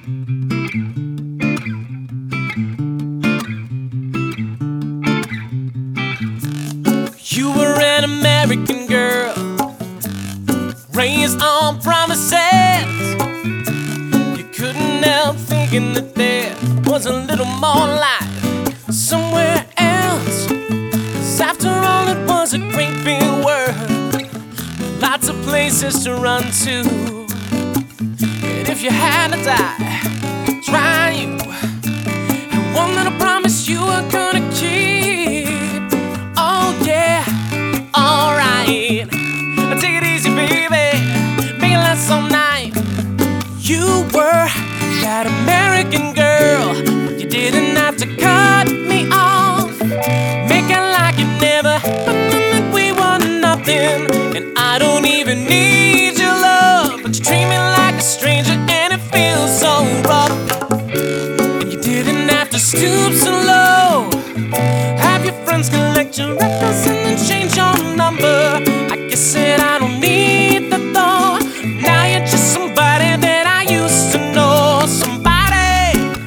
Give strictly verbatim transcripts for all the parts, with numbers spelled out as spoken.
You were an American girl, raised on promises. You couldn't help thinking that there was a little more life somewhere else. 'Cause after all, it was a great big world, lots of places to run to. And if you had to die, try you, and one little promise you were gonna keep. Oh yeah, alright. Take it easy, baby, make it last all night. You were that American girl, you didn't have to cut me off, make it like you never, like we were nothing. And I don't even need your love, but you treat me like a stranger and it feels so rough. And you didn't have to stoop so low, have your friends collect your records and then change your number. I guess that I don't need that though. Now you're just somebody that I used to know. Somebody,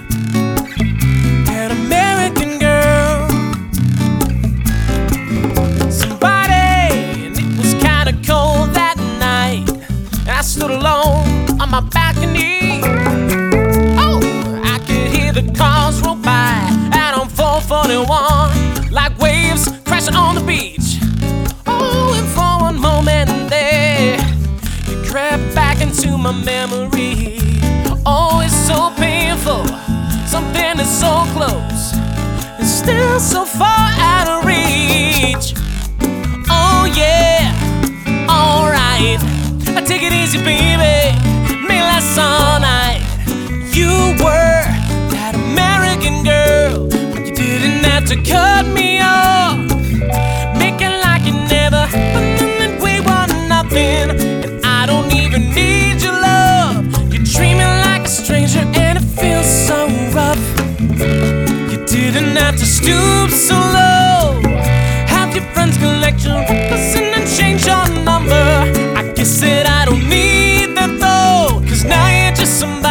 an American girl. Somebody, and it was kinda cold that night. I stood alone on my balcony. Oh, I could hear the cars roll by out on four forty-one, like waves crashing on the beach. Oh, and for one moment there, you grabbed back into my memory. Oh, it's so painful, something is so close and still so far out of reach. Oh yeah, alright, take it easy, baby, make it last all night. You were that American girl, but you didn't have to cut me off, make it like you never, but we were nothing. And I don't even need your love, you treat me like a stranger and it feels so rough. You didn't have to stoop so low, have your friends collect your records and then change your number. I guess that I don't need that though, 'cause now you're just somebody